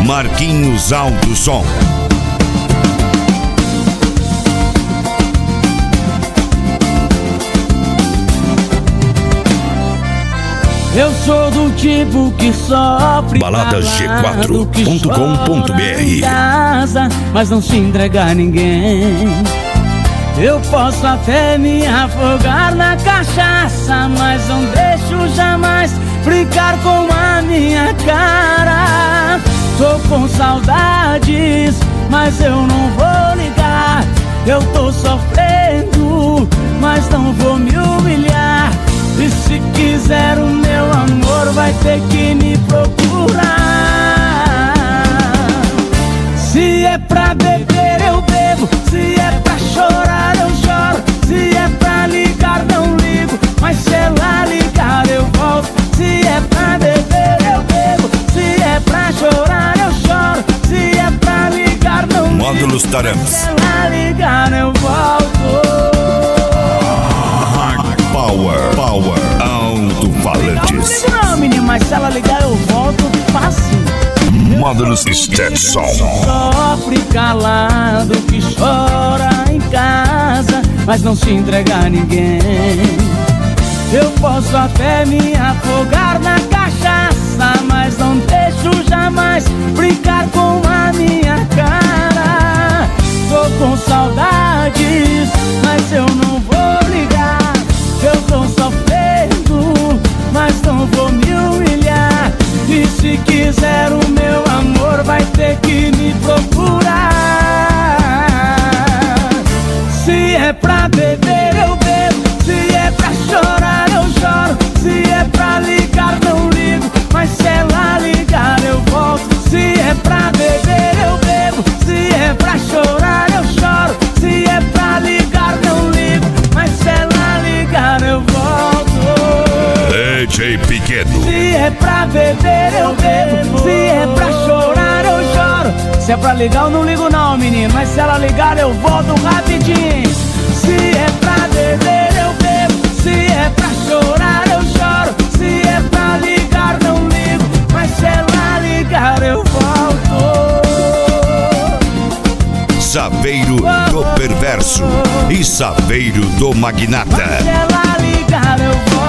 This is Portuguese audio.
Marquinhos Alto Som. Eu sou do tipo que sofre baladasg4.com.br casa, mas não se entrega a ninguém. Eu posso até me afogar na cachaça, mas não deixo jamais brincar com a minha cara. Tô com saudades, mas eu não vou ligar. Eu tô sofrendo, mas não vou me humilhar. E se quiser o meu amor, vai ter que me procurar. Se é pra beber, eu bebo. Se é pra chorar, eu choro. Se é pra ligar, não ligo. Mas se ela ligar, eu volto. Se é pra beber, eu bebo. Se é pra chorar, eu choro. Se é pra ligar, não ligo. Módulos Taramas. Se ela ligar, eu volto. Power, alto-falantes. Não ligo não, menino, mas se ela ligar eu volto fácil. Módulos Stetson. Sofre calado, que chora em casa, mas não se entrega a ninguém. Eu posso até me afogar na cachaça, mas não deixo jamais brincar com a minha cara. Tô com saudades, mas eu não vou ligar. Eu tô sofrendo, mas não vou me humilhar. E se quiser o meu amor, vai ter que me procurar. Se é pra beber, eu bebo. Se é pra chorar, eu choro. Se é pra ligar, não ligo. Mas se ela ligar, eu volto. Se é pra beber, eu bebo. Se é pra chorar, eu choro. Se é pra ligar, não ligo. Mas se ela ligar, eu volto. DJ Pequeno. Se é pra beber, eu bebo. Se é pra chorar, eu choro. Se é pra ligar, eu não ligo não, menino. Mas se ela ligar, eu volto rapidinho. Se é pra beber, eu bebo. Se é pra chorar, eu choro. Se é pra ligar, não ligo. Mas se ela ligar, eu volto. Saveiro do Perverso e Saveiro do Magnata. Mas se ela ligar, eu volto.